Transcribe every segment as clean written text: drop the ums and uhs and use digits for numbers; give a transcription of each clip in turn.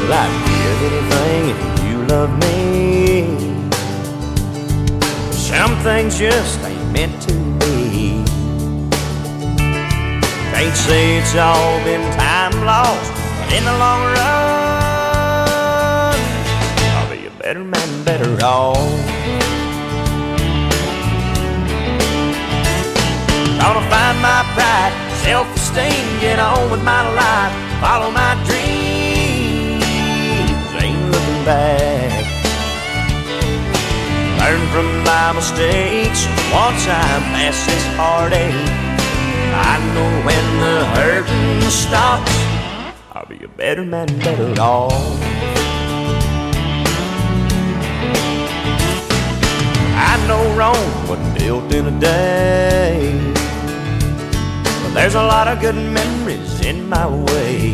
Well, I'd give anything if you love me. Some things just ain't meant to be. Can't say it's all been time lost, but in the long run, I'll be a better man, better off. Gonna find my pride, self-esteem, get on with my life, follow my dreams, ain't looking back. Learn from my mistakes, once I'm past this heartache, I know when the hurting stops, I'll be a better man, better off. I know Rome wasn't built in a day, but there's a lot of good memories in my way.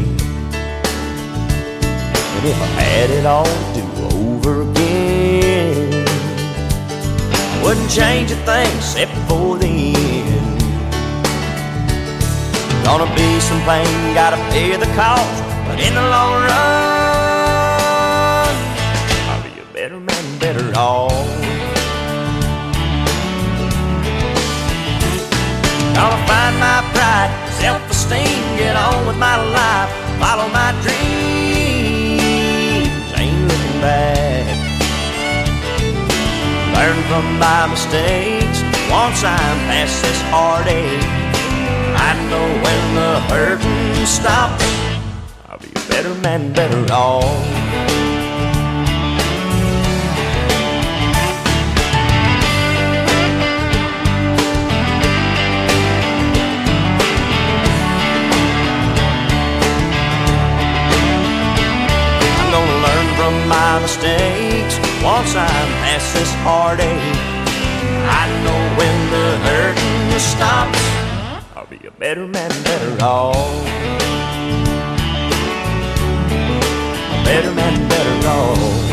And if I had it all to do over again, I wouldn't change a thing except for the end. Gonna be some pain, gotta pay the cost, but in the long run, I'll be a better man, better off. Gonna find my pride, self-esteem, get on with my life, follow my dreams, ain't looking back. Learn from my mistakes, once I'm past this heartache, I know when the hurting stops, I'll be a better man, better off. My mistakes, once I'm past this heartache, I know when the hurting stops, I'll be a better man, better off. A better man, better off.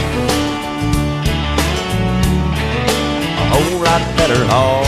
A whole lot better off.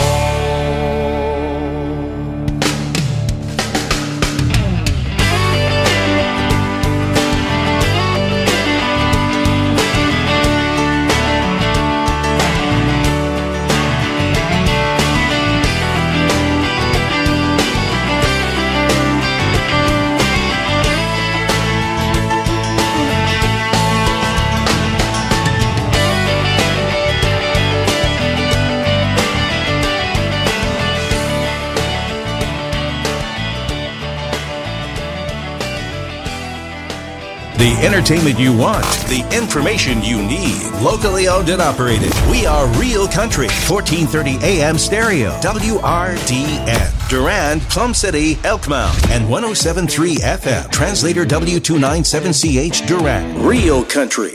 The entertainment you want, the information you need. Locally owned and operated. We are Real Country, 1430 AM stereo, WRDN. Durand, Plum City, Elkmount, and 107.3 FM. Translator W297CH Durand. Real Country.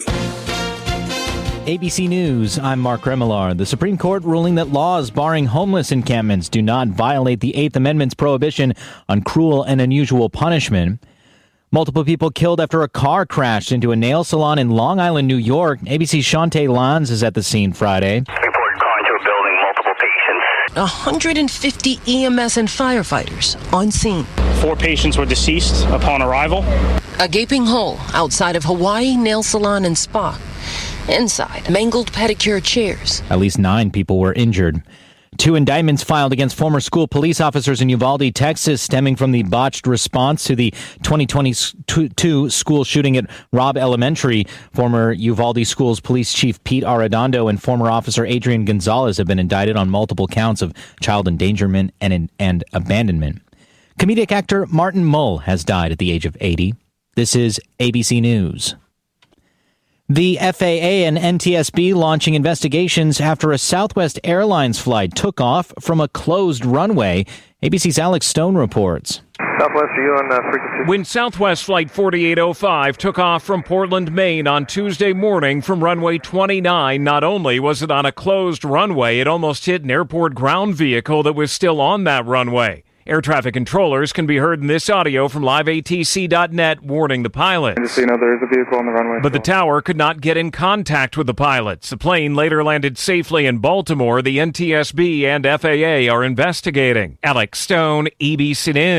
ABC News, I'm Mark Remillard. The Supreme Court ruling that laws barring homeless encampments do not violate the Eighth Amendment's prohibition on cruel and unusual punishment. Multiple people killed after a car crashed into a nail salon in Long Island, New York. ABC's Shantae Lanz is at the scene Friday. Report car into a building, multiple patients. 150 EMS and firefighters on scene. 4 patients were deceased upon arrival. A gaping hole outside of Hawaii Nail Salon and Spa. Inside, mangled pedicure chairs. At least 9 people were injured. 2 indictments filed against former school police officers in Uvalde, Texas, stemming from the botched response to the 2022 school shooting at Robb Elementary. Former Uvalde Schools Police Chief Pete Arredondo and former officer Adrian Gonzalez have been indicted on multiple counts of child endangerment and abandonment. Comedic actor Martin Mull has died at the age of 80. This is ABC News. The FAA and NTSB launching investigations after a Southwest Airlines flight took off from a closed runway. ABC's Alex Stone reports. Southwest, are you on frequency? When Southwest Flight 4805 took off from Portland, Maine on Tuesday morning from runway 29, not only was it on a closed runway, it almost hit an airport ground vehicle that was still on that runway. Air traffic controllers can be heard in this audio from liveatc.net warning the pilots. Just so you know, there is a vehicle on the runway. But the tower could not get in contact with the pilots. The plane later landed safely in Baltimore. The NTSB and FAA are investigating. Alex Stone, ABC News.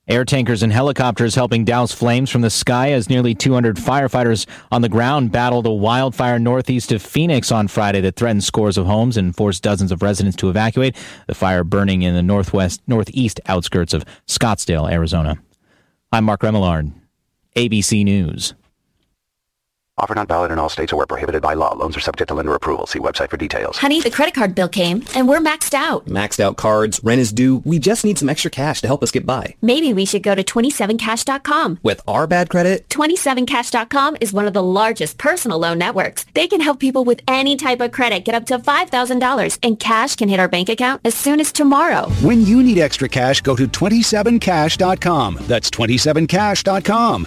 Air tankers and helicopters helping douse flames from the sky as nearly 200 firefighters on the ground battled a wildfire northeast of Phoenix on Friday that threatened scores of homes and forced dozens of residents to evacuate. The fire burning in the northeast outskirts of Scottsdale, Arizona. I'm Mark Remillard, ABC News. Offer not valid in all states or where prohibited by law. Loans are subject to lender approval. See website for details. Honey, the credit card bill came, and we're maxed out. Maxed out cards, rent is due. We just need some extra cash to help us get by. Maybe we should go to 27cash.com. With our bad credit? 27cash.com is one of the largest personal loan networks. They can help people with any type of credit get up to $5,000, and cash can hit our bank account as soon as tomorrow. When you need extra cash, go to 27cash.com. That's 27cash.com.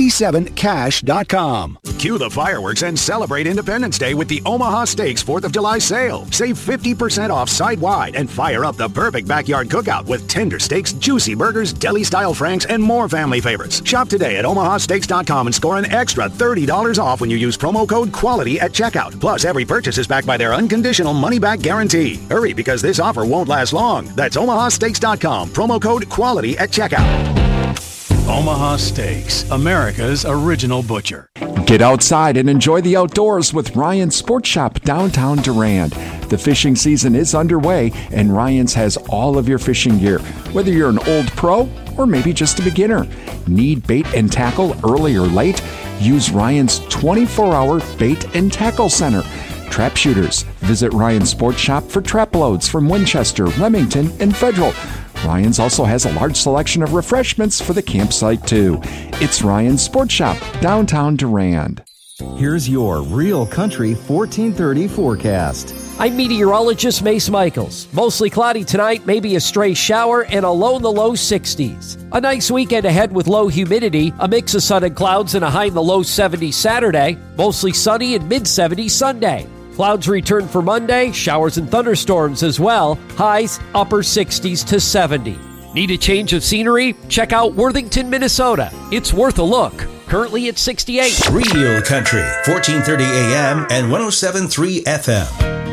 27cash.com. Cue the fireworks and celebrate Independence Day with the Omaha Steaks 4th of July sale. Save 50% off site-wide and fire up the perfect backyard cookout with tender steaks, juicy burgers, deli-style franks, and more family favorites. Shop today at omahasteaks.com and score an extra $30 off when you use promo code QUALITY at checkout. Plus, every purchase is backed by their unconditional money-back guarantee. Hurry, because this offer won't last long. That's omahasteaks.com. Promo code QUALITY at checkout. Omaha Steaks, America's original butcher. Get outside and enjoy the outdoors with Ryan's Sports Shop downtown Durand. The fishing season is underway, and Ryan's has all of your fishing gear. Whether you're an old pro or maybe just a beginner, need bait and tackle early or late? Use Ryan's 24-hour bait and tackle center. Trap shooters, visit Ryan's Sports Shop for trap loads from Winchester, Remington, and Federal. Ryan's also has a large selection of refreshments for the campsite, too. It's Ryan's Sports Shop, downtown Durand. Here's your Real Country 1430 forecast. I'm meteorologist Mace Michaels. Mostly cloudy tonight, maybe a stray shower, and a low in the low 60s. A nice weekend ahead with low humidity, a mix of sun and clouds, and a high in the low 70s Saturday. Mostly sunny and mid-70s Sunday. Clouds return for Monday, showers and thunderstorms as well. Highs upper 60s to 70. Need a change of scenery? Check out Worthington, Minnesota. It's worth a look. Currently at 68. Real Country, 1430 AM and 107.3 FM.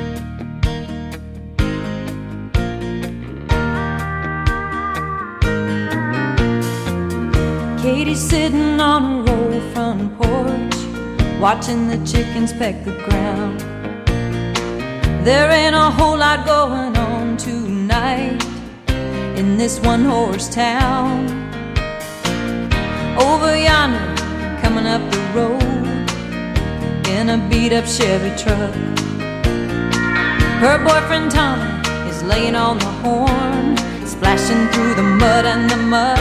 Katie's sitting on a roll front porch, watching the chickens peck the ground. There ain't a whole lot going on tonight in this one-horse town. Over yonder, coming up the road in a beat-up Chevy truck, her boyfriend Tommy is laying on the horn, splashing through the mud and the muck.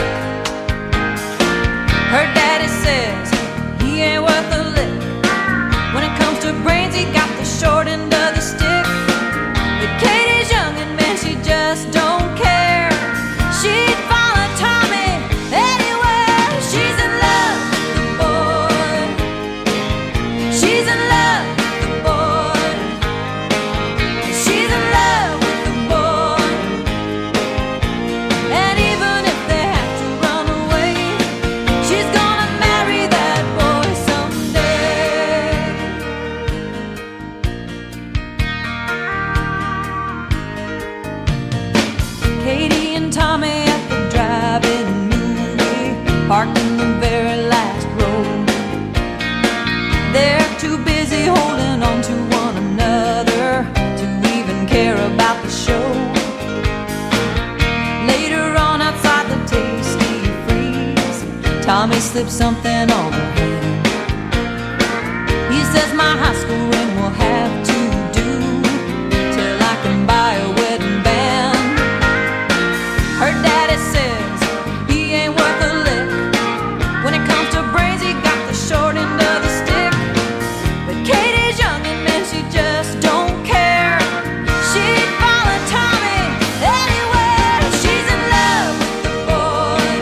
Her daddy says he ain't worth a lick. When it comes to brains, he got the short end of the stick. But Katie's young and man, she just don't care. She'd follow Tommy anywhere. She's in love with the boy. She's in love with the boy. She's in love with the boy. And even if they have to run away, she's gonna marry that boy someday. Katie and Tommy at the drive-in movie, parked in the very last row. They're too busy holding on to one another to even care about the show. Later on outside the Tasty Freeze, Tommy slipped something on her hand. He says my high school ring will have to do till I can buy a wedding band. Her daddy says he ain't worth a lick. When it comes to brains, he got the short end of the stick. But Katie's young and man, she just don't care. She'd follow Tommy anywhere. She's in love with the boy.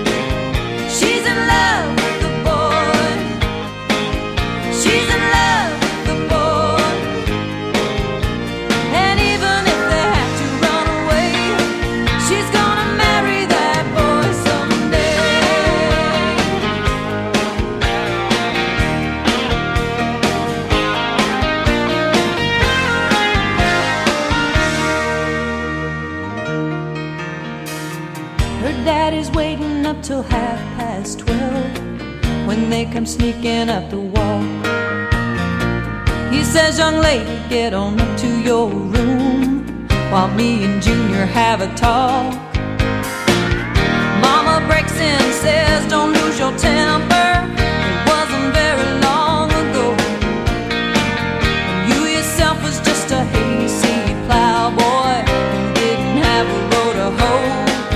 She's in love with the boy. She's in love they come sneaking up the walk. He says, young lady, get on up to your room while me and Junior have a talk. Mama breaks in and says, don't lose your temper. It wasn't very long ago. You yourself was just a hayseed plowboy who didn't have a road to hoe.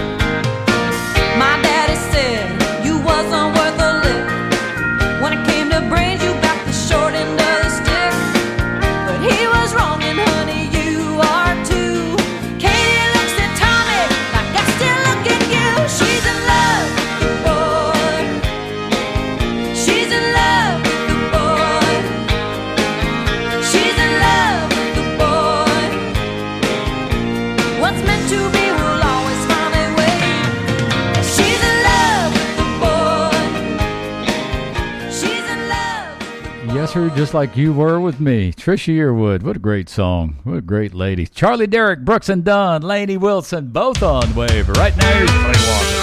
My daddy said you wasn't worth a lick. When it came to brains, you got the short end of the stick. But he was wrong, and honey, you are too. Katie looks at Tommy like I still look at you. She's in love with the boy. She's in love with the boy. She's in love with the boy. What's meant to be will always find a way. She's in love with the boy. She's in love. Yes, sir, just like you were with me. Trisha Yearwood, what a great song. What a great lady. Charlie Derrick, Brooks and Dunn, Lainey Wilson, both on wave. Right now, here's Clay Walker.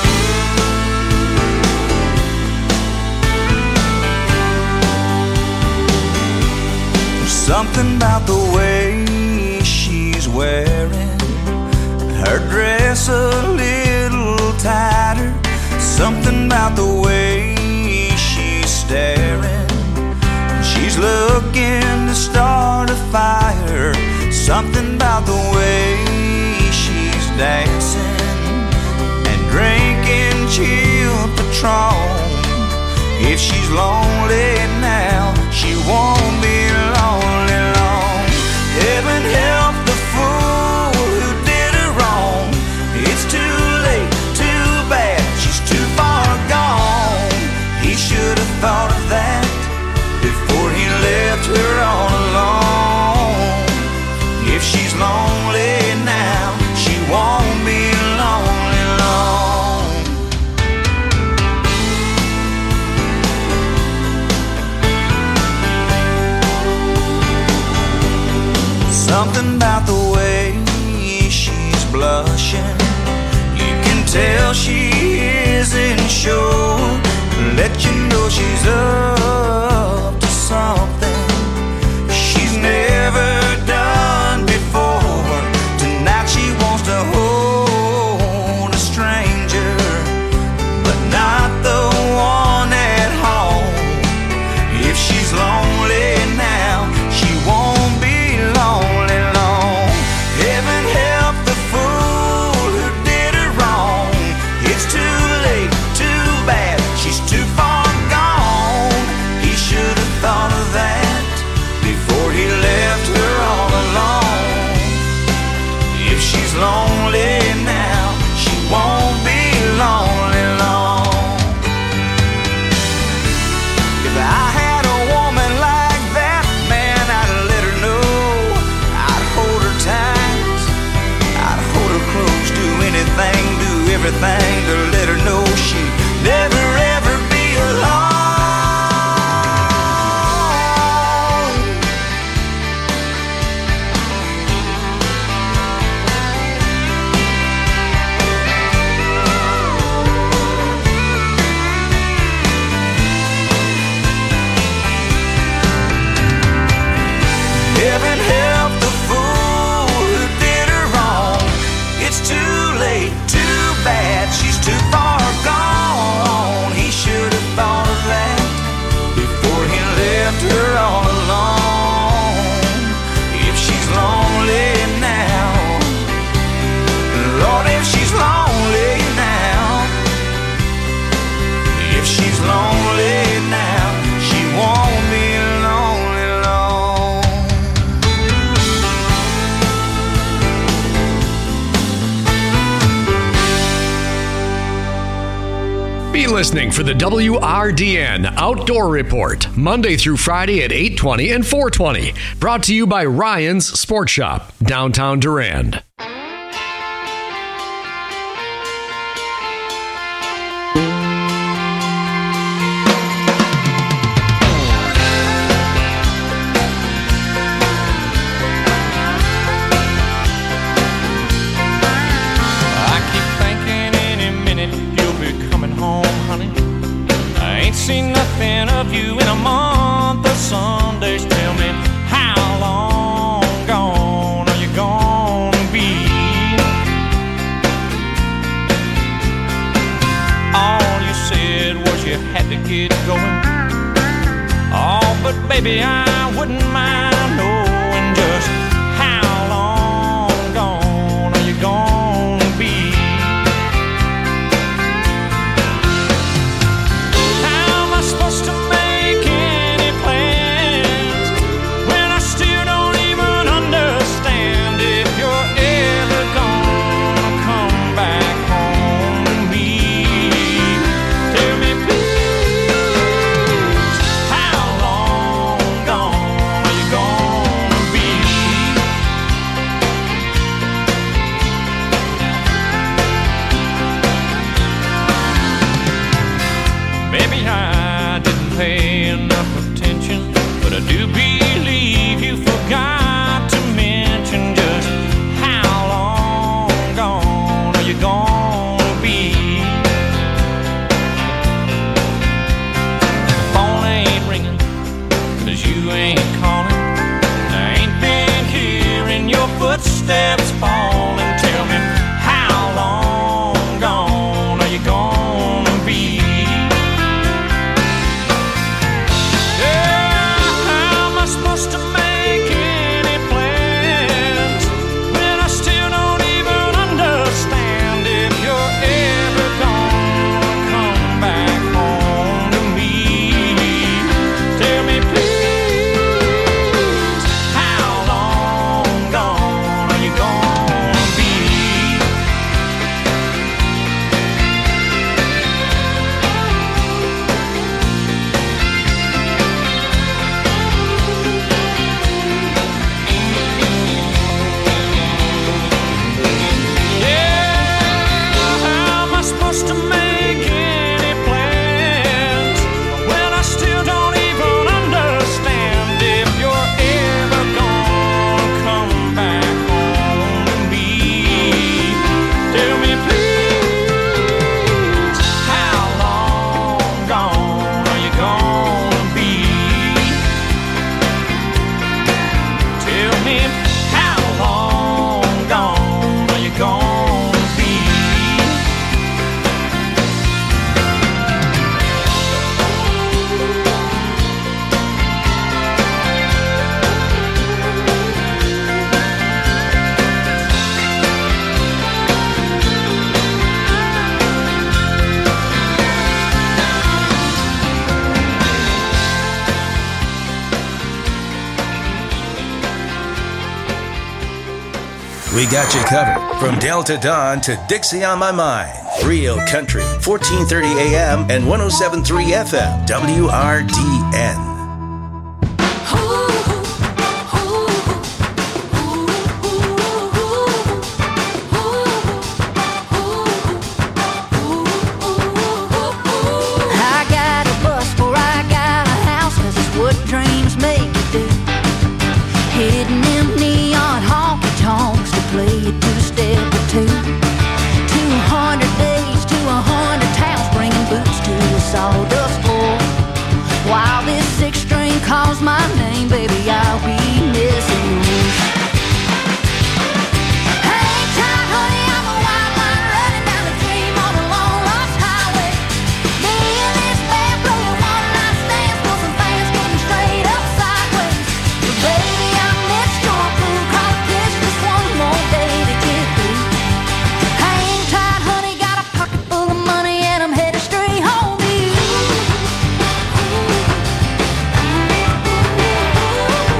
There's something about the way she's wearing her dress a little tighter. Something about the way she's staring. She's looking to start a fire. Something about the way she's dancing and drinking chilled Patron. If she's lonely now, she won't be lonely long. Heaven help the fool who did her wrong. It's too late, too bad, she's too far gone. He should have thought of that before he left her all alone. If she's lonely now, she won't be lonely long. Something about the way she's blushing, you can tell she isn't sure. Let you know she's up to something she's never done before. Tonight she wants to hold a stranger, but not the one at home. If she's lonely now, she won't be lonely long. Heaven help the fool who did her wrong. It's too late, too bad, she's too far gone. He should have thought of that before he left her all alone. If she's lonely now, she won't be lonely long. If I had a woman like that, man, I'd let her know. I'd hold her tight, I'd hold her close, do anything, do everything to let her know she'd never ever be alone. Heaven help the fool who did her wrong. It's too late, too bad, she's too far gone. He should have thought of that before he left her all alone. If she's lonely now, Lord, if she's lonely now, if she's lonely now, she won't be lonely long. Be listening for the WRDN Outdoor Report, Monday through Friday at 8:20 and 4:20. Brought to you by Ryan's Sport Shop, downtown Durand. I keep thinking any minute you'll be coming home, honey. I ain't seen nothing thinking of you in a month of Sundays. Tell me, how long gone are you gonna be? All you said was you had to get going. Oh, but baby, I wouldn't mind knowing just how long gone are you gonna be? How am I supposed to make any plans when I still don't even understand if you're ever gonna come back home to me? Tell me, please, how long gone are you gonna be? Maybe I didn't pay enough attention, but I do believe you forgot to mention just how long gone are you gonna be? The phone ain't ringing, 'cause you ain't calling. I ain't been hearing your footsteps falling. Tell me, how long gone are you gonna be? Yeah, how am I supposed to make any plans when I still don't even understand if you're ever gonna come back home to me? Tell me, please, how long gone are you gonna be? Yeah, how am I supposed to make any plans when I still don't even understand if you're ever gonna come back home to me? Tell me, please, how long gone are you gonna be? Tell me, how long gone are you gonna be? We got you covered from Delta Dawn to Dixie on My Mind. Real Country, 1430 AM and 107.3 FM, WRDN. I got a bus before I got a house, 'cause it's what dreams make you do. Hitting them neon honky tonks to play a two-step or two. 200 days to 100 towns, bringing boots to a sawdust floor. While this six-string calls my name, baby, I'll be missing you. Hang tight, honey, I'm a wild line running down the dream on a long-lost highway. Me and this band blowing one-night stands for some fans getting straight up sideways. But baby, I missed your crew, cause this just one more day to get through. Hang tight, honey, got a pocket full of money and I'm headed straight home to you.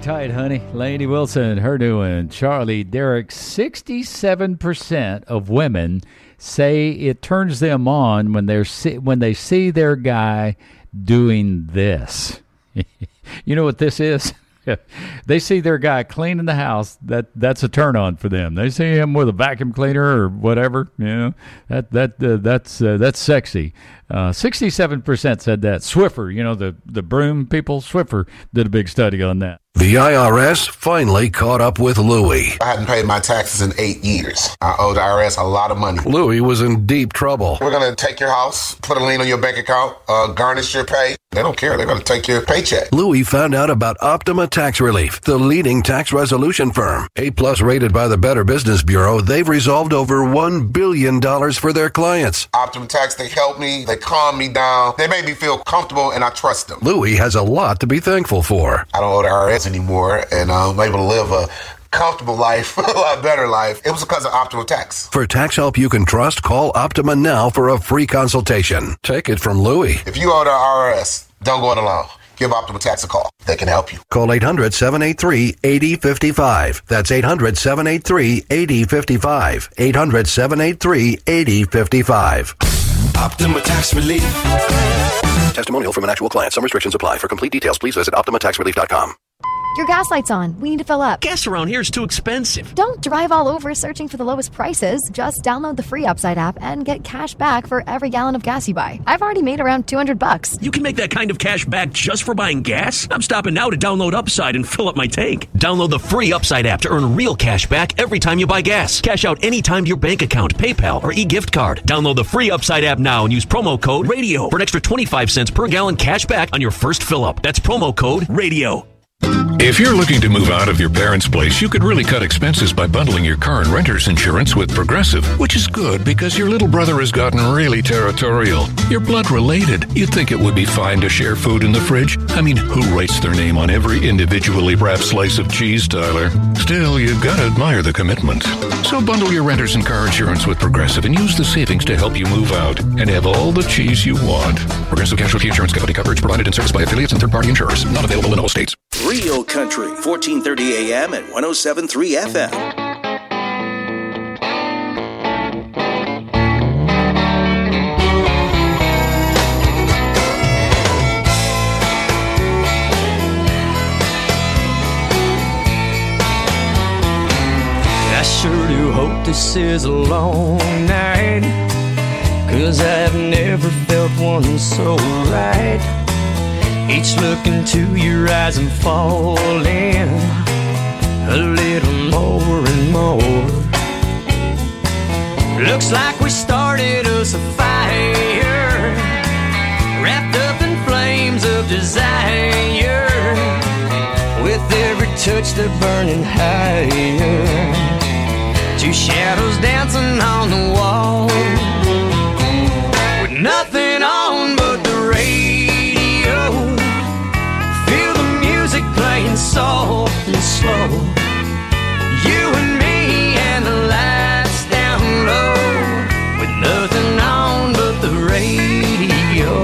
tight, honey. Lainey Wilson, her doing. Charlie Derrick, 67% of women say it turns them on when they see their guy doing this. You know what this is? They see their guy cleaning the house. That's a turn on for them. They see him with a vacuum cleaner or whatever. You know, that's sexy. 67% said that. Swiffer, you know, the broom people. Swiffer did a big study on that. The IRS finally caught up with Louie. I hadn't paid my taxes in 8 years. I owe the IRS a lot of money. Louie was in deep trouble. We're going to take your house, put a lien on your bank account, garnish your pay. They don't care. They're going to take your paycheck. Louie found out about Optima Tax Relief, the leading tax resolution firm. A-plus rated by the Better Business Bureau, they've resolved over $1 billion for their clients. Optima Tax, they help me. They calm me down. They make me feel comfortable, and I trust them. Louie has a lot to be thankful for. I don't owe the IRS anymore, and I'm able to live a comfortable life, a lot better life. It was because of Optima Tax. For tax help you can trust, call Optima now for a free consultation. Take it from Louie. If you owe the IRS, don't go it alone. Give Optima Tax a call. They can help you. Call 800-783-8055. That's 800-783-8055. 800-783-8055. Optima Tax Relief. Testimonial from an actual client. Some restrictions apply. For complete details, please visit OptimaTaxRelief.com. Your gas light's on. We need to fill up. Gas around here is too expensive. Don't drive all over searching for the lowest prices. Just download the free Upside app and get cash back for every gallon of gas you buy. I've already made around $200. You can make that kind of cash back just for buying gas? I'm stopping now to download Upside and fill up my tank. Download the free Upside app to earn real cash back every time you buy gas. Cash out anytime to your bank account, PayPal, or e-gift card. Download the free Upside app now and use promo code RADIO for an extra 25 cents per gallon cash back on your first fill up. That's promo code RADIO. If you're looking to move out of your parents' place, you could really cut expenses by bundling your car and renter's insurance with Progressive, which is good because your little brother has gotten really territorial. You're blood related. You'd think it would be fine to share food in the fridge. I mean, who writes their name on every individually wrapped slice of cheese, Tyler? Still, you've got to admire the commitment. So bundle your renter's and car insurance with Progressive and use the savings to help you move out and have all the cheese you want. Progressive Casualty Insurance Company. Coverage provided and serviced by affiliates and third-party insurers. Not available in all states. Real Country, 1430 AM and 107.3 FM. I sure do hope this is a long night, 'cause I've never felt one so right. Each look into your eyes and falling a little more and more. Looks like we started us a fire, wrapped up in flames of desire. With every touch they're burning higher, two shadows dancing on the wall, with nothing on but the radio. Feel the music playing soft and slow. You and me and the lights down low, with nothing on but the radio.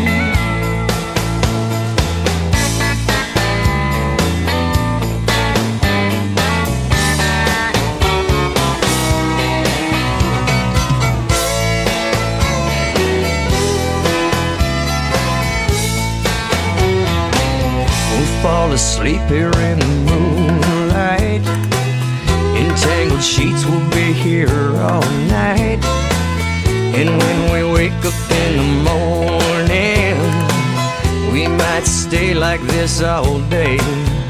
Fall asleep here in the moonlight. Entangled sheets will be here all night. And when we wake up in the morning, we might stay like this all day.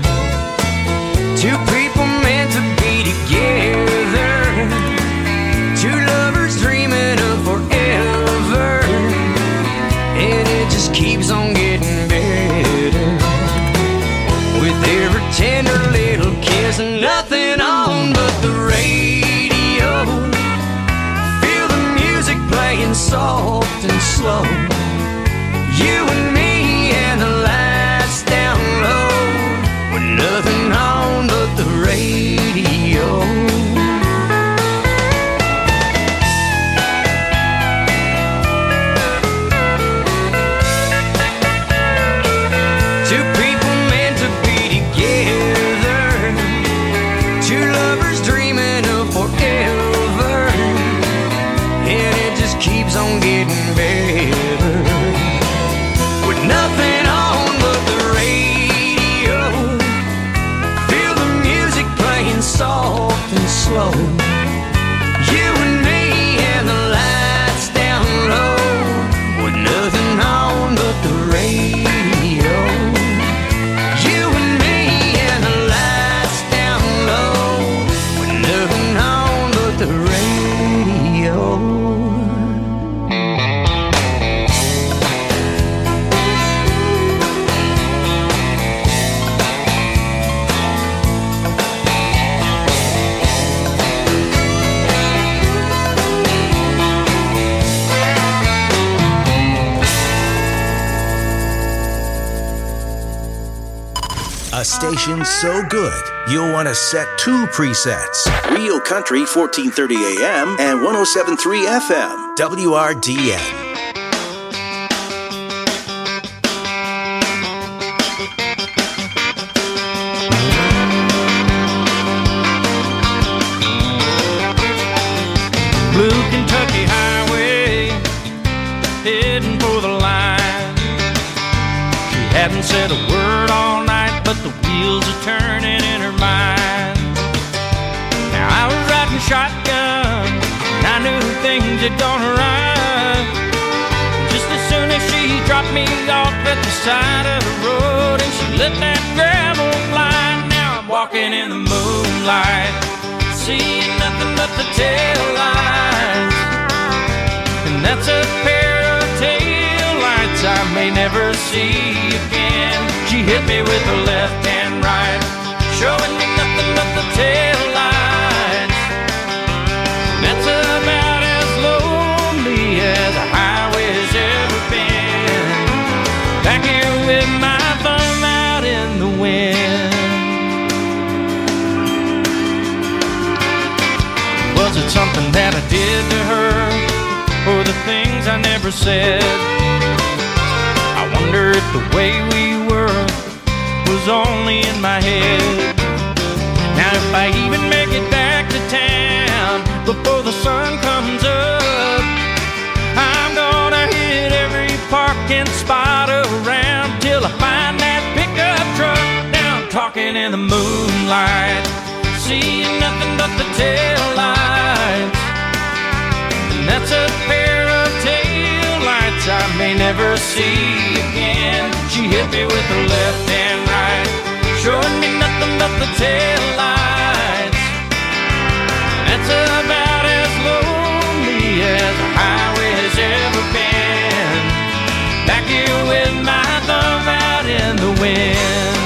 Two people meant to be together, two lovers dreaming of forever, and it just keeps on getting better. With every tender little kiss, nothing on but the radio. Feel the music playing soft and slow. You and me and the lights down low, with nothing on but the radio. Two people meant to be together. You and me and the lights down low, with nothing on but the radio. You and me and the lights down low, with nothing on but the radio. A station so good, you'll want to set 2 presets. Real Country 1430 AM and 107.3 FM. WRDN. Blue Kentucky Highway, heading for the line. She hadn't said a word all night, but the wheels are turning in her mind. Now I was riding shotgun, and I knew things had gone right. Just as soon as she dropped me off at the side of the road, and she let that gravel fly. Now I'm walking in the moonlight, seeing nothing but the tail lights. And that's a pair of tail lights I may never see again. She hit me with her left and right, showing me nothing but the tail lights. And that's about as lonely as a highway's ever been. Back here with my thumb out in the wind. Was it something that I did to her, or the things I never said? I wonder if the way we were was only in my head. Now if I even make it back to town before the sun comes up, I'm gonna hit every parking spot around till I find that pickup truck. Now I'm talking in the moonlight, seeing nothing but the tail lights. And that's a pair of tail lights I may never see again. She hit me with her left and right, showing me nothing but the tail lights. And that's about as lonely as a highway has ever been. Back here with my thumb out in the wind.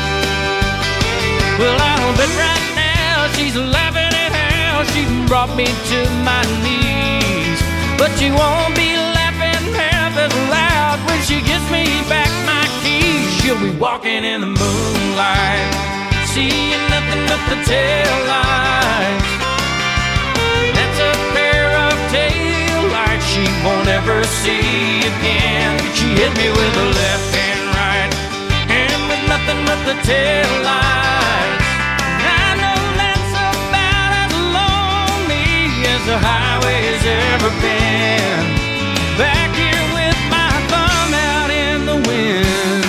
Well, I don't bet right now she's laughing at how she brought me to my knees. But she won't be laughing half as loud when she gives me back my keys. She'll be walking in the moonlight, seeing nothing but the tail lights. That's a pair of tail lights she won't ever see again. She hit me with her left and right, and with nothing but the tail lights. I know that's about as lonely as the highway has ever been. Back here with my thumb out in the wind.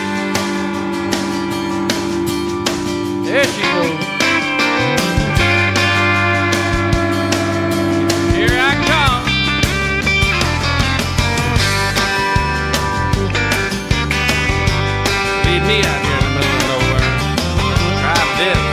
There she goes. Here I come. Leave me out here in the middle of nowhere. Try this.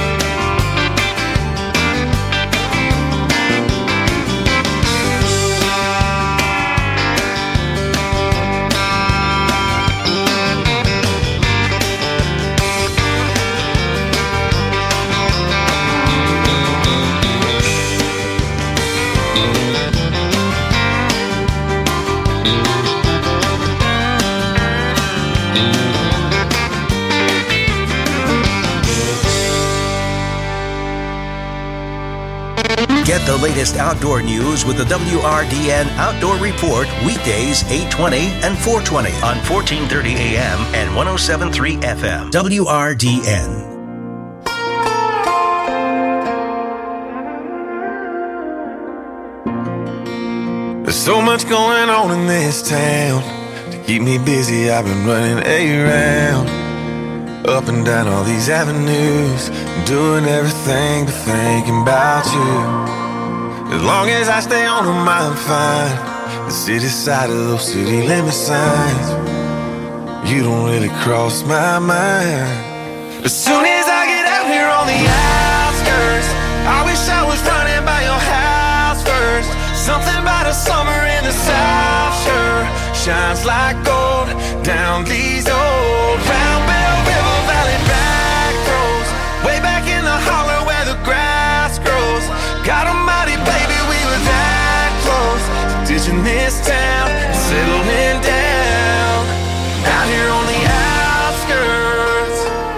Get the latest outdoor news with the WRDN Outdoor Report weekdays 8:20 and 4:20 on 1430 AM and 107.3 FM. WRDN. There's so much going on in this town. To keep me busy, I've been running around. Up and down all these avenues, doing everything but thinking about you. As long as I stay on her mind, fine. The city side of those city limit signs, you don't really cross my mind. As soon as I get out here on the outskirts, I wish I was running by your house first. Something about a summer in the South sure shines like gold down these old Round Bell River Valley back roads, way back in the holler where the grass grows. God almighty, baby, we were that close to ditching this town and settling down out here on the outskirts.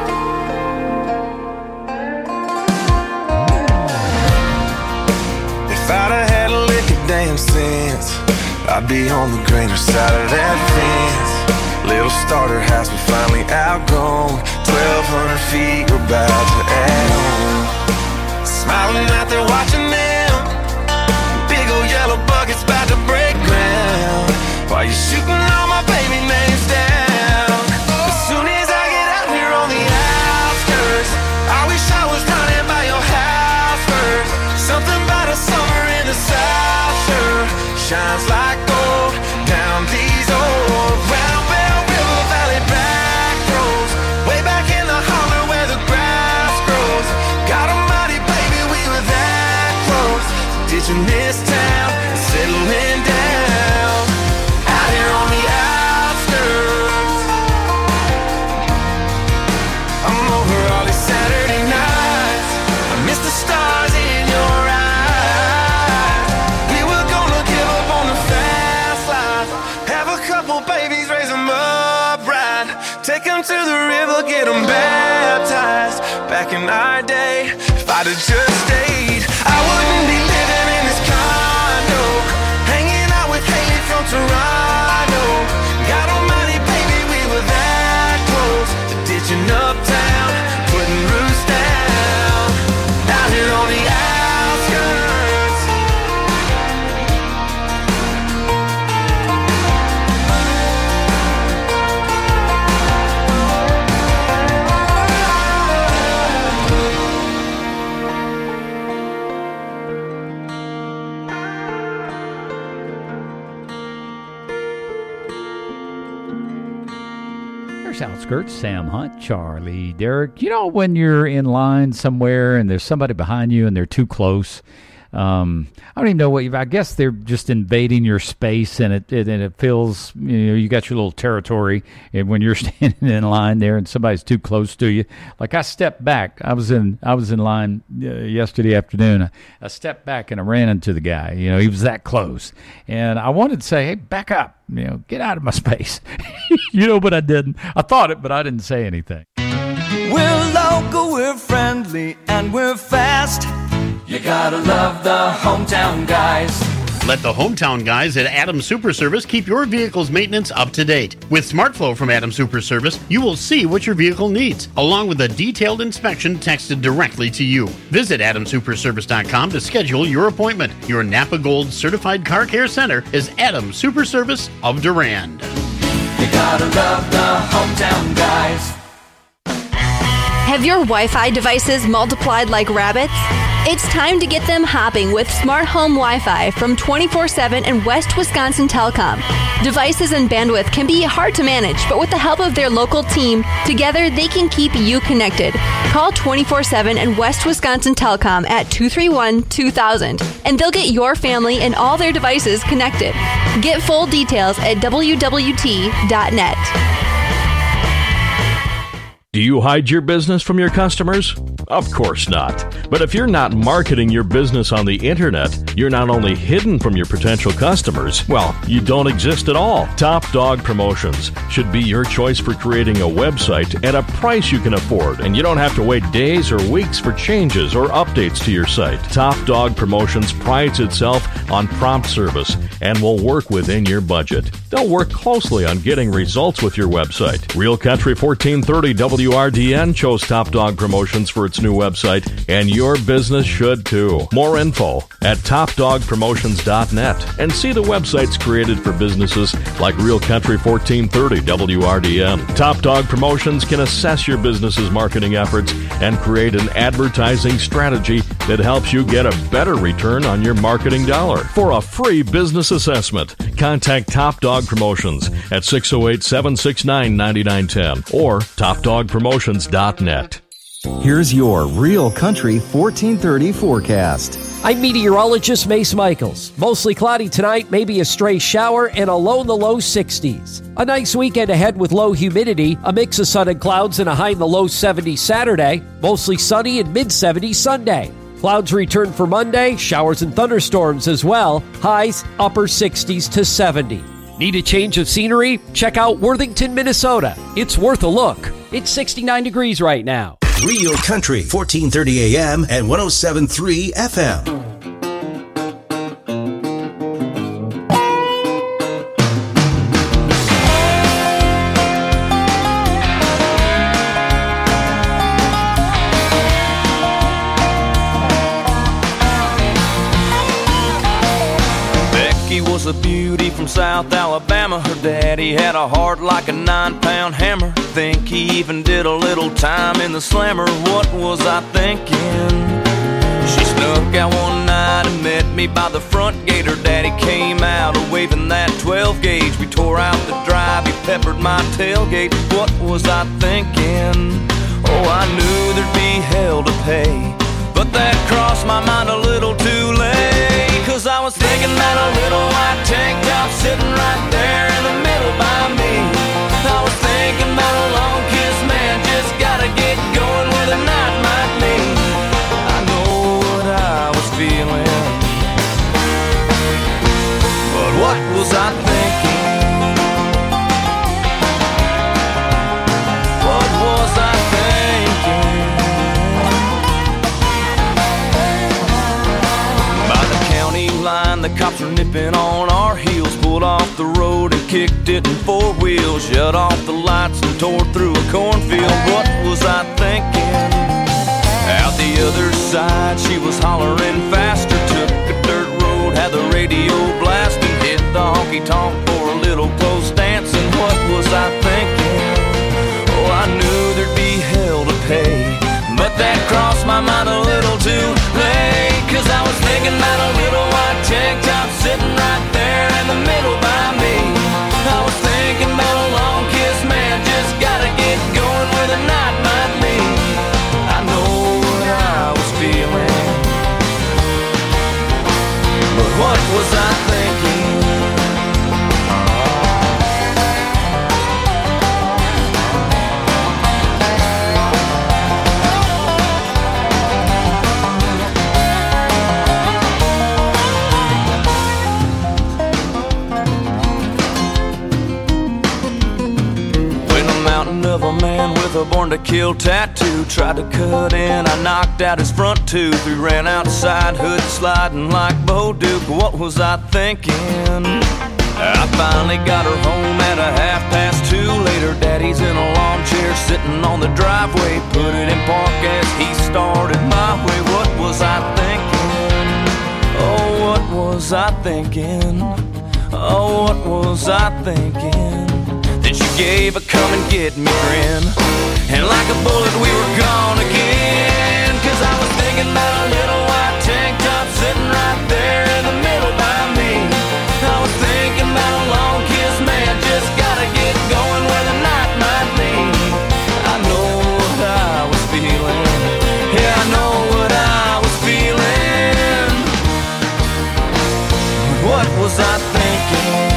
If I'd have had a lick of damn sense, I'd be on the greener side of that fence. Little starter house we finally outgrown, 1,200 feet we're about to add on. Smiling out there watching them, big old yellow buckets about to break ground, while you're shooting all my baby names down. As soon as I get out here on the outskirts, I wish I was running by your house first. Something about a summer in the South sure shines like gold down these old Round Bell River Valley back roads, way back in the holler where the grass grows. God almighty, baby, we were that close to ditching this town and settling down out here on the outskirts. I'm over all these Saturday nights, I miss the stars in your eyes. We were gonna give up on the fast life, have a couple babies, raise them up right, take them to the river, get them baptized. Back in our day, if I'd have just stayed, I wouldn't be living in this condo, hanging out with Haley from Toronto. God almighty, baby, we were that close to ditching uptown, putting roots down out here on the outskirts. Outskirts, Sam Hunt, Charlie Derrick. You know, when you're in line somewhere and there's somebody behind you and they're too close, I don't even know what I guess they're just invading your space, and it feels, you got your little territory. And when you're standing in line there and somebody's too close to you, like I stepped back. I was in line yesterday afternoon. I stepped back and I ran into the guy. He was that close, and I wanted to say, "Hey, back up! Get out of my space." But I didn't. I thought it, but I didn't say anything. We're local, we're friendly, and we're fast. You gotta love the hometown guys. Let the hometown guys at Adams Super Service keep your vehicle's maintenance up to date. With SmartFlow from Adams Super Service, you will see what your vehicle needs, along with a detailed inspection texted directly to you. Visit AdamSuperService.com to schedule your appointment. Your Napa Gold Certified Car Care Center is Adams Super Service of Durand. You gotta love the hometown guys. Have your Wi-Fi devices multiplied like rabbits? It's time to get them hopping with Smart Home Wi-Fi from 24/7 and West Wisconsin Telecom. Devices and bandwidth can be hard to manage, but with the help of their local team, together they can keep you connected. Call 24/7 and West Wisconsin Telecom at 231-2000, and they'll get your family and all their devices connected. Get full details at wwt.net. Do you hide your business from your customers? Of course not. But if you're not marketing your business on the internet, you're not only hidden from your potential customers, well, you don't exist at all. Top Dog Promotions should be your choice for creating a website at a price you can afford, and you don't have to wait days or weeks for changes or updates to your site. Top Dog Promotions prides itself on prompt service and will work within your budget. They'll work closely on getting results with your website. Real Country 1430 WRDN chose Top Dog Promotions for its new website, and your business should too. More info at topdogpromotions.net and see the websites created for businesses like Real Country 1430 WRDN. Top Dog Promotions can assess your business's marketing efforts and create an advertising strategy that helps you get a better return on your marketing dollar. For a free business assessment, contact Top Dog Promotions at 608-769-9910 or topdogpromotions.net. Here's your Real Country 1430 forecast. I'm meteorologist Mace Michaels. Mostly cloudy tonight, maybe a stray shower, and a low in the low 60s. A nice weekend ahead with low humidity, a mix of sun and clouds, and a high in the low 70s Saturday. Mostly sunny and mid-70s Sunday. Clouds return for Monday, showers and thunderstorms as well. Highs upper 60s to 70. Need a change of scenery? Check out Worthington, Minnesota. It's worth a look. It's 69 degrees right now. Real Country, 1430 AM and 107.3 FM. Becky was a beauty from South Alabama. Her daddy had a heart like a 9-pound hammer. Think he even did a little time in the slammer. What was I thinking? She snuck out one night and met me by the front gate. Her daddy came out waving that 12 gauge. We tore out the drive, he peppered my tailgate. What was I thinking? Oh, I knew there'd be hell to pay, but that crossed my mind a little too late. Cause I was thinking about a little white tank top sitting right there in the middle by me. I was thinking about a long kiss, man, just gotta get going where the night might lead. I know what I was feeling, but what was I thinking? What was I thinking? By the county line, the cops were nipping on our heels. Pulled off the road and kicked it in 4 wheels. Shut off the lights and tore through a cornfield. What was I thinking? Out the other side, she was hollering faster. Took a dirt road, had the radio blasting. Hit the honky-tonk for a little close dancing. What was I thinking? Oh, I knew there'd be hell to pay, but that crossed my mind a little too late. Cause I was thinking about a little white tank top sitting right there in the middle by me. I was thinking about a long kiss, man, just gotta get going where the night might lead. I know what I was feeling, but what was I thinking? Of a man with a born to kill tattoo tried to cut in, I knocked out his front tooth. We ran outside, hood sliding like Bo Duke. What was I thinking? I finally got her home at 2:30. Later, daddy's in a lawn chair sitting on the driveway. Put it in park as he started my way. What was I thinking? Oh, what was I thinking? Oh, what was I thinking? Then she gave a come and get me grin, and like a bullet we were gone again. Cause I was thinking about a little white tank top sitting right there in the middle by me. I was thinking about a long kiss, man, just gotta get going where the night might lead. I know what I was feeling, yeah, I know what I was feeling. What was I thinking?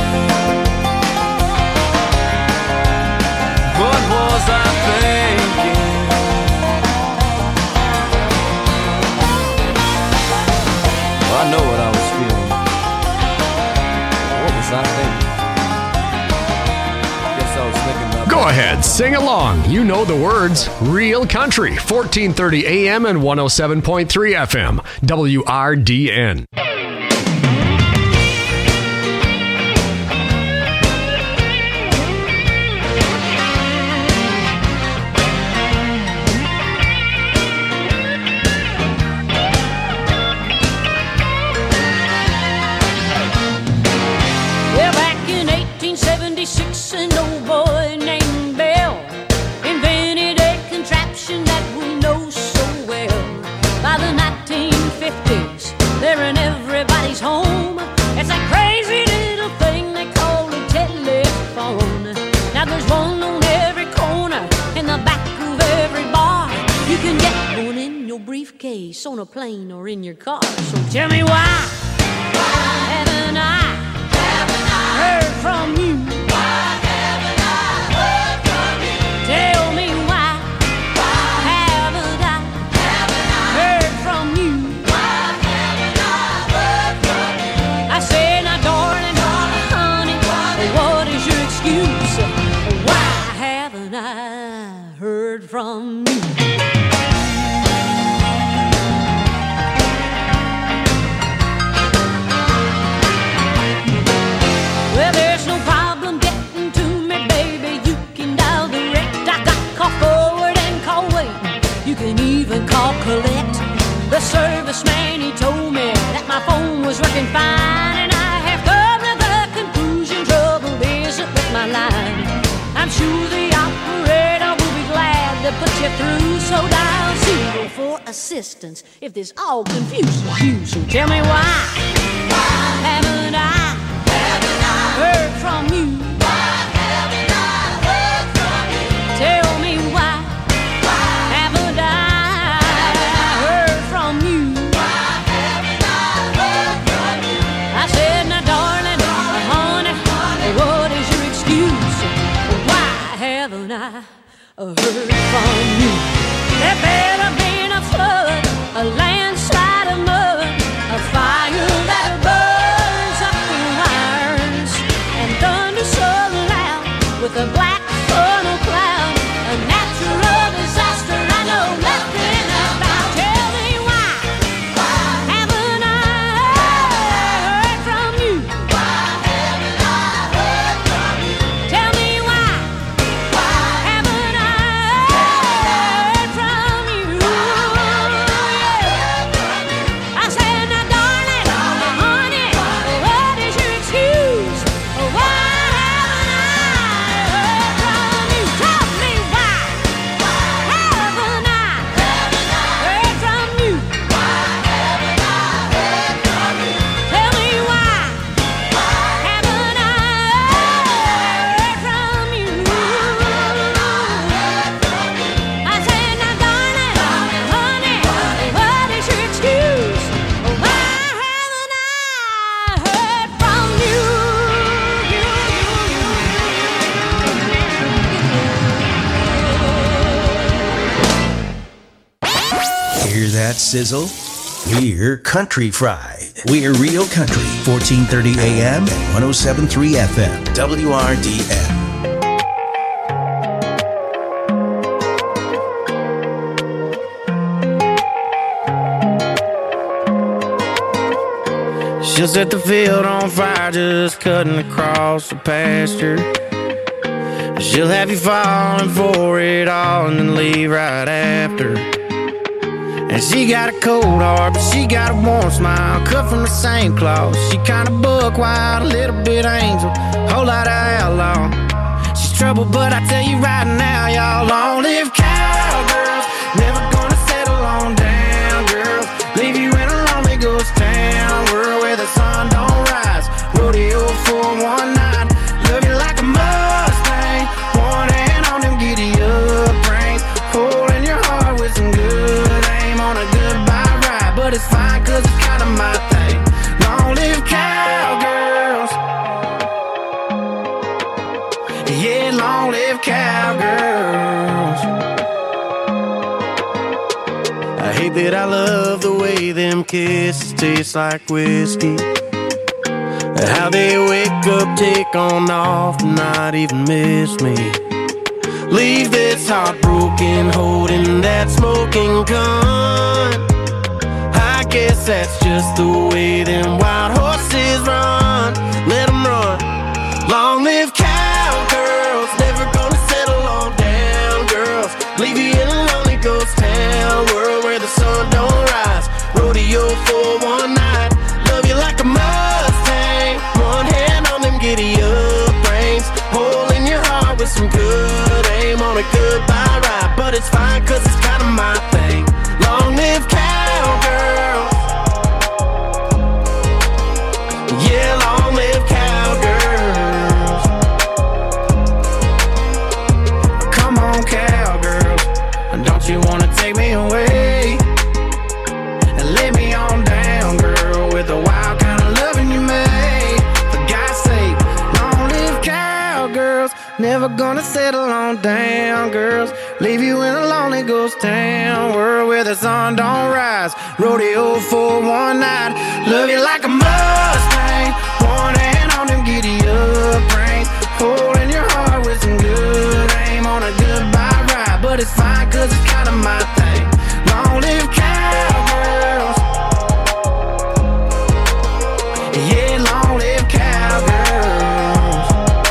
What was I thinking? Well, I know what I was feeling. What was I thinking? Guess I was thinking about. Go ahead, sing along. You know the words. Real Country, 1430 AM and 107.3 FM, WRDN. nobody's home. It's that crazy little thing they call a telephone. Now there's one on every corner, in the back of every bar. You can get one in your briefcase, on a plane, or in your car. So tell me why haven't I heard from you? Why haven't I heard from you? Tell me why haven't I heard from you? Why haven't I heard from you? I said, now darling, honey, what is your excuse? Why haven't I heard from you? Well, there's no problem getting to me, baby. You can dial direct. I got call forward and call waiting. You can even call collect. The serviceman, he told me that my phone was working fine, and I have come to the conclusion trouble isn't with my line. I'm sure the operator will be glad to put you through. So dial 0 for assistance if this all confuses you. So tell me why haven't I heard from you? Why haven't I heard from you? Tell me why haven't I heard from you? Why haven't I heard from you? I said, now darling, honey, what is your excuse? Why haven't I heard from you? There better been a flood, a landslide of mud, a fire that burns up the wires, and thunder so loud with a black funnel cloud, a natural disaster I know nothing about. Tell me why haven't I heard from you? Why haven't I heard from you? Tell me why haven't I heard from you? I said, now darling, honey, what is your excuse? Why haven't I heard from you? Tell me why haven't I heard from you? Why haven't I heard from you? Tell me why haven't I heard from you? I said, now darling, honey, what is your excuse? Why haven't I heard from you? Hear that sizzle? We're Country Fried. We're Real Country, 1430 AM and 107.3 FM, WRDN. She'll set the field on fire just cutting across the pasture. She'll have you falling for it all and then leave right after. And she got a cold heart, but she got a warm smile, cut from the same cloth. She kinda buck wild, a little bit angel, whole lot of outlaw. She's trouble, but I tell you right now, y'all, long live cowgirls, never gonna settle on down, girls. Leave you in a lonely ghost town, world where the sun don't rise. Rodeo for one night, love you like a Mustang, one hand on them giddy up reins, holding your heart with some good aim on a goodbye ride. But it's fine, cause it's kinda my thing. Long live cowgirls. Yeah, long live cowgirls. I hate that I love the way them kisses taste like whiskey, how they wake up, take on off, and not even miss me. Leave this heartbroken, holding that smoking gun. I guess that's just the way them wild horses run. Let them run. Long live cowgirls, never gonna settle on down, girls. Leave you in a lonely ghost town, world where the sun don't rise. Rodeo for one night, love you like a Mustang, one hand on them giddy up reins, holding your heart with some good aim on a goodbye ride. But it's fine, cause it's kinda my thing. Long live cowgirls. Never gonna settle on down, girls. Leave you in a lonely ghost town, world where the sun don't rise. Rodeo for one night. Love you like a Mustang, one hand on them giddy up reins, holding your heart with some good aim on a goodbye ride. But it's fine, cause it's kinda my thing. Long live cowgirls. Yeah, long live cowgirls.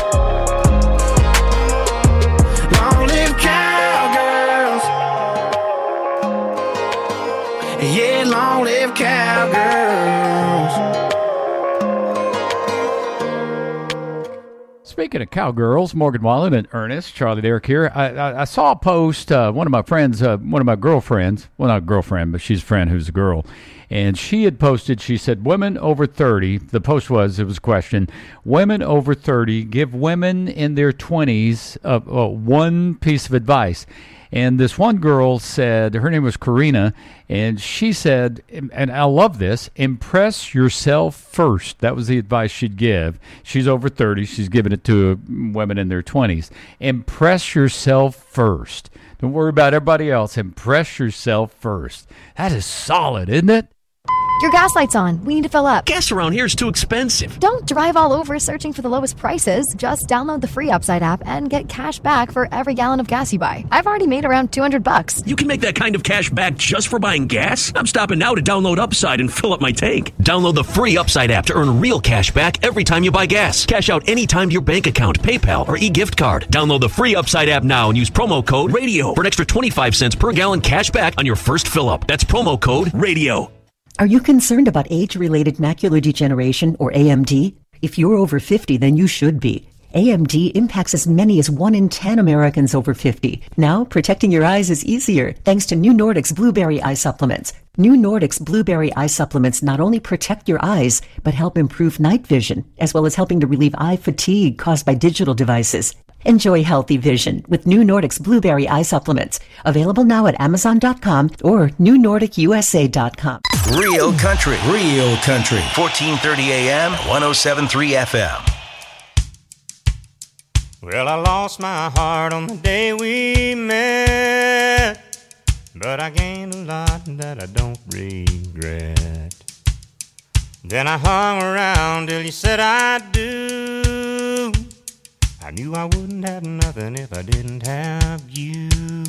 Long live cowgirls. Yeah, long live cowgirls. Speaking of cowgirls, Morgan Wallen and Ernest, Charlie Derrick here. I saw a post, one of my friends, one of my girlfriends, well, not a girlfriend, but she's a friend who's a girl, and she had posted, she said, women over 30, the post was, it was a question, women over 30 give women in their 20s one piece of advice. And this one girl said, her name was Karina, and she said, and I love this, impress yourself first. That was the advice she'd give. She's over 30. She's giving it to women in their 20s. Impress yourself first. Don't worry about everybody else. Impress yourself first. That is solid, isn't it? Your gas light's on. We need to fill up. Gas around here is too expensive. Don't drive all over searching for the lowest prices. Just download the free Upside app and get cash back for every gallon of gas you buy. I've already made around $200. You can make that kind of cash back just for buying gas? I'm stopping now to download Upside and fill up my tank. Download the free Upside app to earn real cash back every time you buy gas. Cash out anytime to your bank account, PayPal, or e-gift card. Download the free Upside app now and use promo code RADIO for an extra 25 cents per gallon cash back on your first fill up. That's promo code RADIO. Are you concerned about age-related macular degeneration, or AMD? If you're over 50, then you should be. AMD impacts as many as 1 in 10 Americans over 50. Now, protecting your eyes is easier thanks to New Nordic's Blueberry Eye Supplements. New Nordic's Blueberry Eye Supplements not only protect your eyes, but help improve night vision, as well as helping to relieve eye fatigue caused by digital devices. Enjoy healthy vision with New Nordic's Blueberry Eye Supplements. Available now at Amazon.com or NewNordicUSA.com. Real country. 1430 AM, 107.3 FM. Well, I lost my heart on the day we met, but I gained a lot that I don't regret. Then I hung around till you said I do. I knew I wouldn't have nothing if I didn't have you.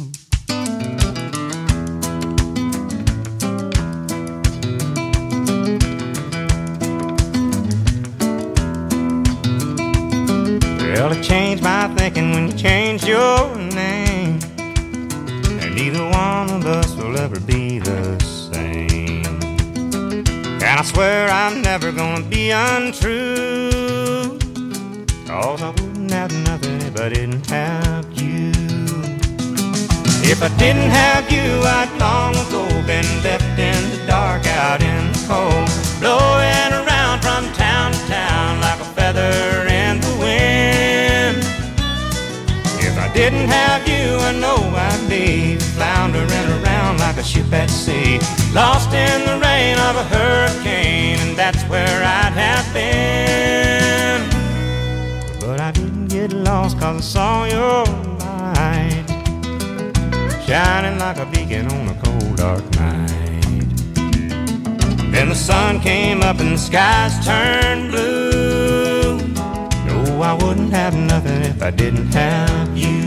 Well, it changed my thinking when you changed your name, and neither one of us will ever be the same. And I swear I'm never gonna be untrue, 'cause I wouldn't have nothing if I didn't have you. If I didn't have you, I'd long ago been left in the dark, out in the cold, blowing around from town to town like a feather in the wind. If I didn't have you, I know I'd be floundering around like a ship at sea, lost in the rain of a hurricane, and that's where I'd have been. But I didn't get lost 'cause I saw your light shining like a beacon on a cold dark night. Then the sun came up and the skies turned blue. No, I wouldn't have nothing if I didn't have you.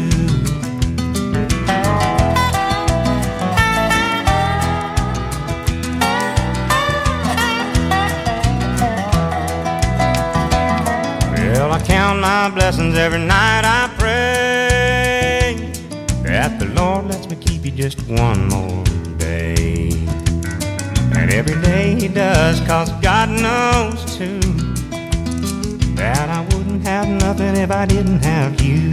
Well, I count my blessings every night I pray that the Lord lets me keep you just one more day. And every day He does, 'cause God knows too that I wouldn't have nothing if I didn't have you.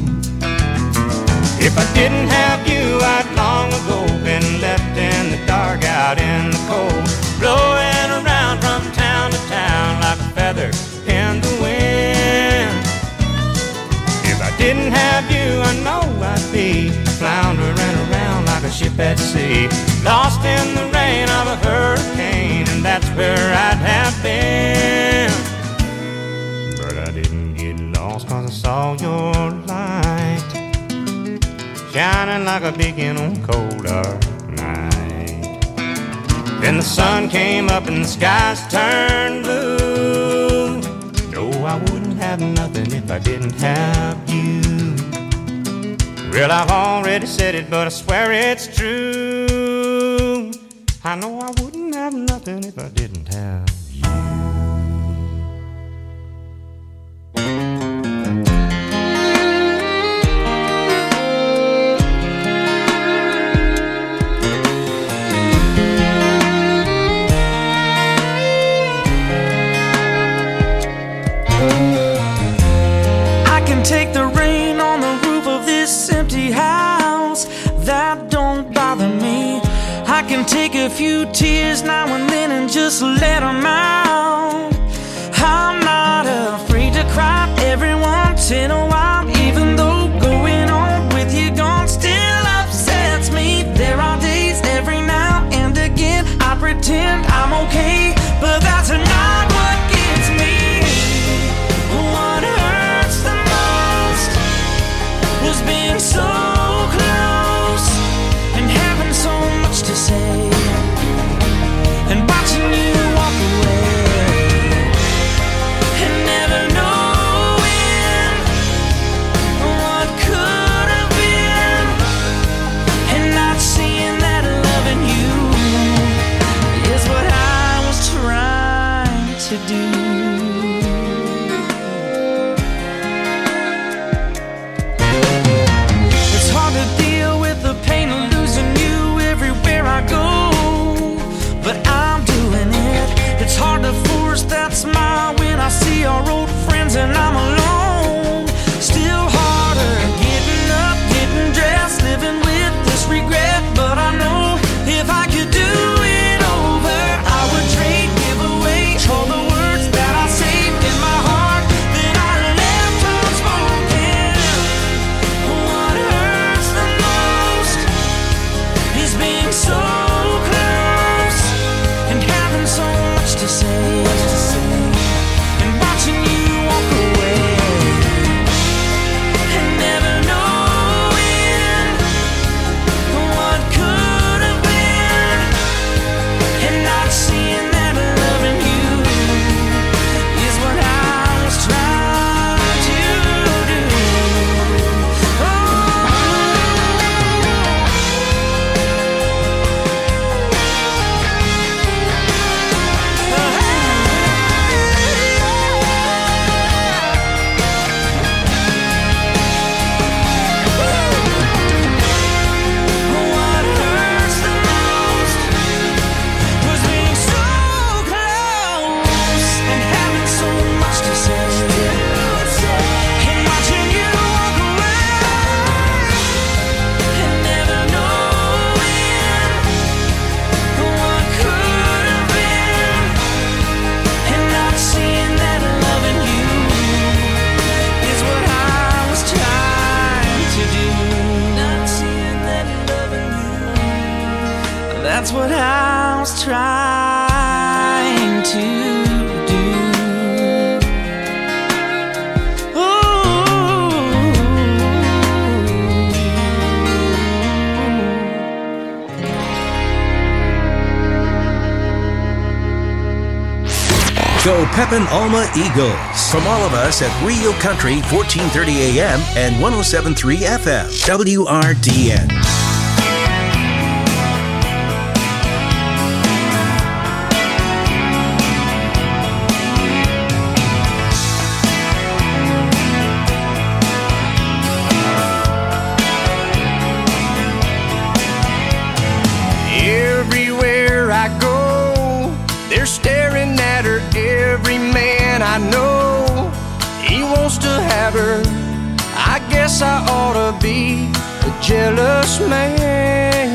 If I didn't have you, I'd long ago been left in the dark, out in the cold, blowing around from town to town like a feather in the wind. If I didn't have you, I know I'd be floundering around like a ship at sea, lost in the rain of a hurricane, and that's where I'd have been. But I didn't get lost 'cause I saw your shining like a beacon on a cold dark night. Then the sun came up and the skies turned blue. No, I wouldn't have nothing if I didn't have you. Well, I've already said it, but I swear it's true. I know I wouldn't have nothing if I didn't have you. I can take the rain on the roof of this empty house. That don't bother me. I can take a few tears now and then and just let them out. I'm not afraid to cry every once in a while, even though going on with you gone still upsets me. There are days every now and again I pretend I'm okay, but that's not what gets me. What hurts the most was being so close and having so much to say and watching you walk away and never knowing what could have been and not seeing that loving you is what I was trying to do. It's hard to deal with the pain of losing you everywhere I go, but I'm doing it. It's hard to force that smile when I see our old friends and I'm alone. Still harder getting up, getting dressed, living with this regret. But I know if I could do it over, I would trade, give away all the words that I saved in my heart that I left unspoken. What hurts the most is being so close and having so much to say and watching you walk away and never knowing what could have been and not seeing that loving you is what I was trying to do. What hurts the most was being so close and having so much to say and watching you walk away and never knowing what could have been and not seeing that loving you is what I was trying to do. Not seeing that loving you, that's what I was trying to do. Go Pepin Alma Eagles. From all of us at Real Country 1430 AM and 107.3 FM. WRDN. Everywhere I go, they're staring at her. Every man I know, he wants to have her. I guess I ought to be a jealous man.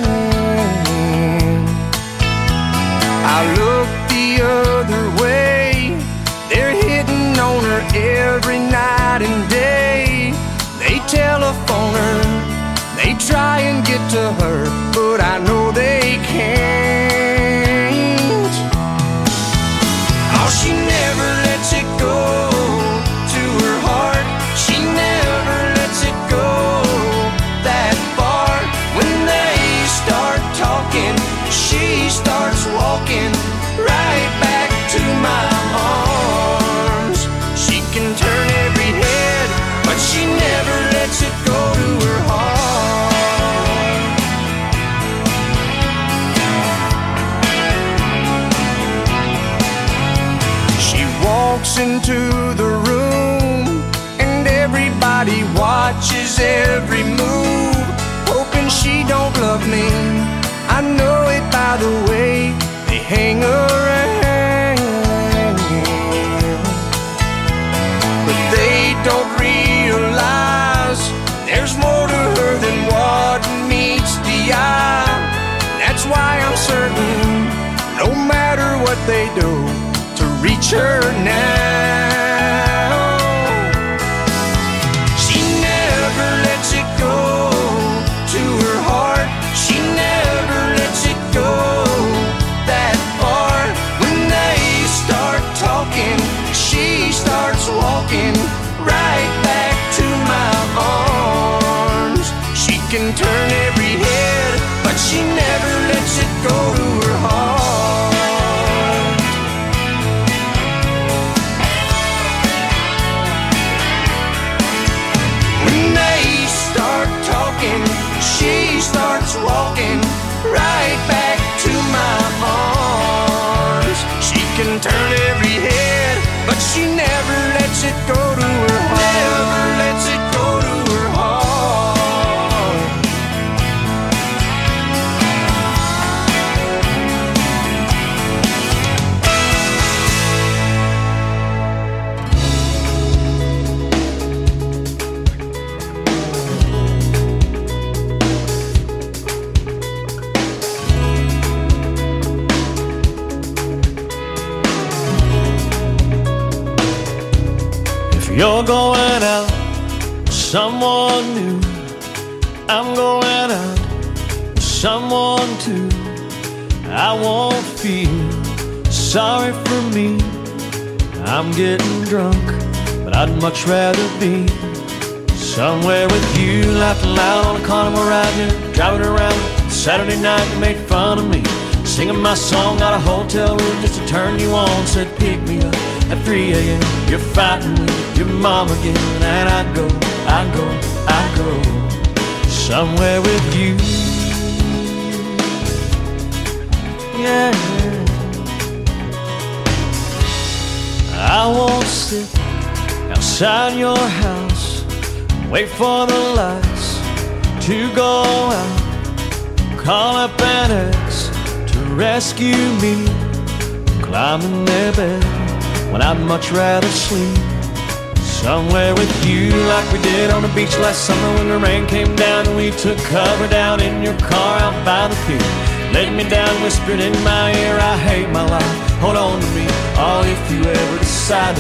I look the other way, they're hitting on her every night and day. They telephone her, they try and get to her, but I know they can't. Oh, she never lets it go to her heart. She never lets it go that far. walks into the room, and everybody watches every move, hoping she don't love me. I know it by the way they hang around, but they don't realize there's more to her than what meets the eye. That's why I'm certain, no matter what they do, to reach her now. She never lets it go to her heart. She never lets it go that far. When they start talking, she starts walking right back to my arms. She can turn every head, but she never lets it go to her heart. When they start talking, she starts walking right back to my arms. She can turn every head, but she never lets it go to her heart. Never lets it go to her heart. You're going out with someone new. I'm going out with someone too. I won't feel sorry for me. I'm getting drunk, but I'd much rather be somewhere with you, laughing loud on a carnival ride, yeah, driving around. Saturday night you made fun of me, singing my song out of a hotel room just to turn you on. Said pick me up at 3 a.m. You're fighting with your mom again, and I'd go somewhere with you. Yeah, I won't sit outside your house, wait for the lights to go out, call up an ex to rescue me, climb in their bed when I'd much rather sleep somewhere with you, like we did on the beach last summer when the rain came down and we took cover down in your car out by the pier. Laid me down, whispered in my ear, I hate my life, hold on to me, oh, if you ever decide to